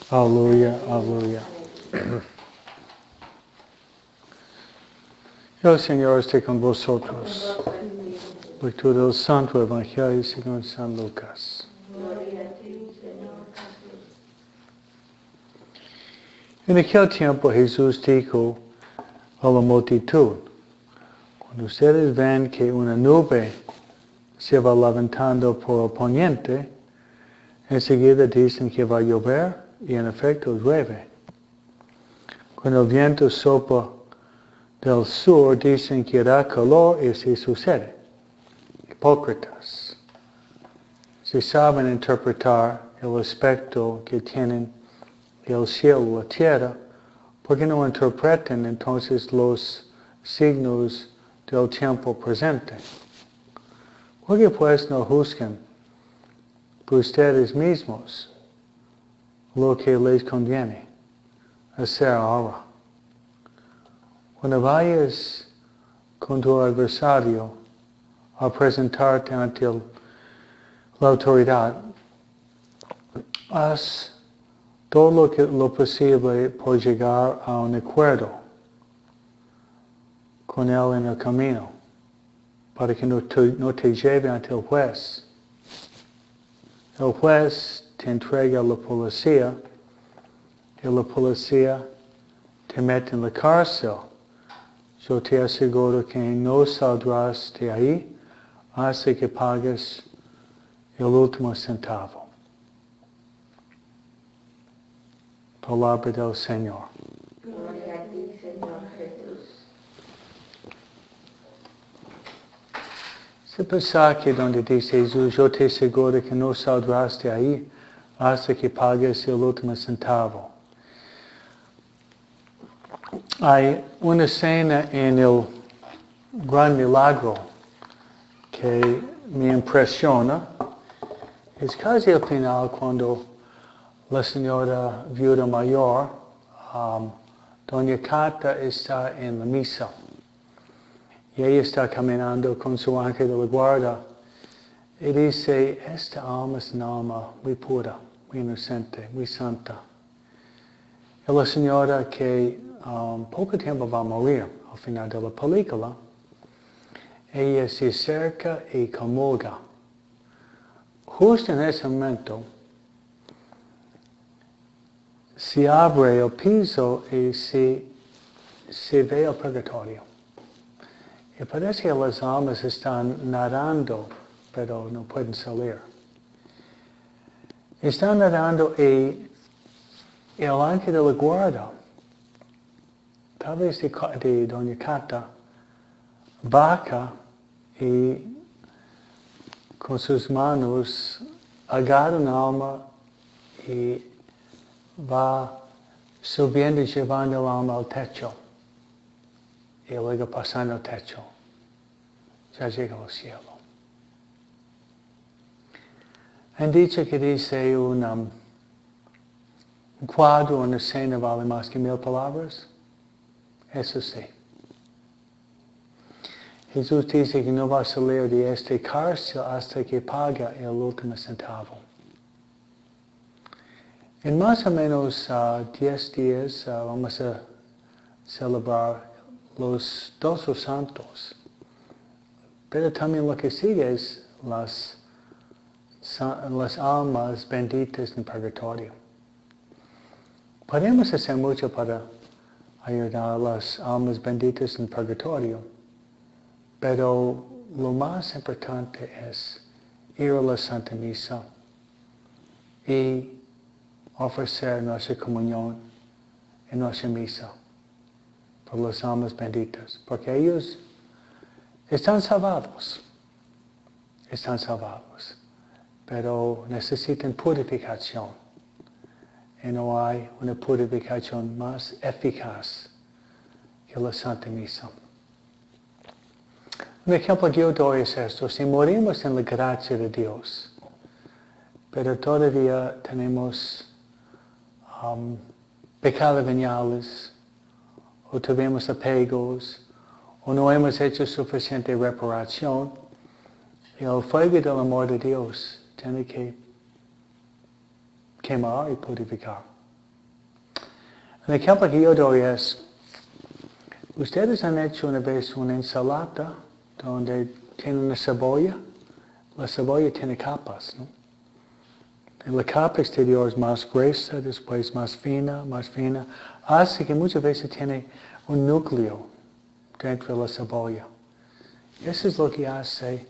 Aleluya, aleluya. El Señor esté con vosotros. Lectura del Santo Evangelio según San Lucas. En aquel tiempo Jesús dijo a la multitud: cuando ustedes ven que una nube se va levantando por el poniente, enseguida dicen que va a llover y en efecto llueve. Cuando el viento sopla del sur, dicen que hará calor y así sucede. Hipócritas. Si saben interpretar el aspecto que tienen el cielo y la tierra, ¿por qué no interpretan entonces los signos del tiempo presente? ¿Por qué pues no juzgan por ustedes mismos lo que les conviene hacer ahora? Cuando vayas con tu adversario a presentarte ante la autoridad, haz todo lo posible por llegar a un acuerdo con él en el camino, para que no te lleve ante el juez. El juez te entrega a la policía y la policía te mete en la cárcel. Yo te aseguro que no saldrás de ahí hasta que pagues el último centavo. Palabra del Señor. Gloria a ti, Señor Jesús. Ese pasaje donde dice Jesús, yo te aseguro que no saldrás de ahí hasta que pagues el último centavo. Hay una escena en el Gran Milagro que me impresiona. Es casi al final cuando la señora viuda mayor, Doña Cata, está en la misa. Y ella está caminando con su ángel de la guarda y dice, esta alma es una alma muy pura, muy inocente, muy santa. Y la señora que poco tiempo va a morir al final de la película, ella se acerca y comulga. Justo en ese momento, se abre el piso y se ve el purgatorio. Y parece que las almas están nadando, pero no pueden salir. Están nadando y el ángel de la guarda, tal vez de Doña Cata, baja y con sus manos agarra un alma y va subiendo y llevando el alma al techo. Y luego pasando el techo, ya llega al cielo. Han dicho que dice un cuadro, una escena vale más que 1000 palabras. Eso sí. Jesús dice que no va a salir de esta cárcel hasta que pague el último centavo. En más o menos 10 días vamos a celebrar los 12 santos. Pero también lo que sigue es las almas benditas en el purgatorio. Podemos hacer mucho para ayudar a las almas benditas en el purgatorio, pero lo más importante es ir a la Santa Misa y ofrecer nuestra comunión en nuestra misa por las almas benditas, porque ellos están salvados, pero necesitan purificación. Y no hay una purificación más eficaz que la Santa Misa. Un ejemplo que yo doy es esto: si morimos en la gracia de Dios, pero todavía tenemos pecados veniales, o tuvimos apegos, o no hemos hecho suficiente reparación, el fuego del amor de Dios tiene que quemar y purificar. El ejemplo que yo doy es, ustedes han hecho una vez una ensalada donde tiene una cebolla. La cebolla tiene capas, ¿no? La capa exterior es más gruesa, después más fina, hace que muchas veces tiene un núcleo dentro de la cebolla. Eso es lo que hace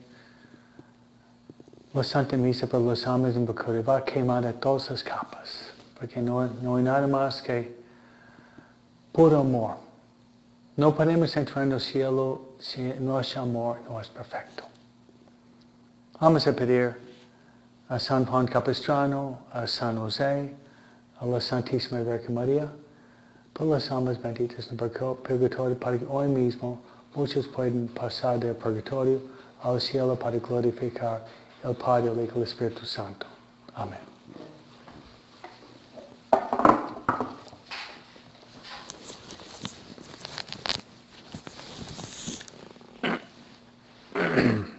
la Santa Misa para los almas en purgatorio. Va a quemar a todas las capas, porque no hay nada más que puro amor. No podemos entrar en el cielo si nuestro amor no es perfecto. Vamos a pedir a San Juan Capistrano, a San José, a la Santísima Virgen María, por las almas benditas en el purgatorio, para que hoy mismo muchos puedan pasar del purgatorio al cielo para glorificar el Padre, el Hijo y el Espíritu Santo. Amén.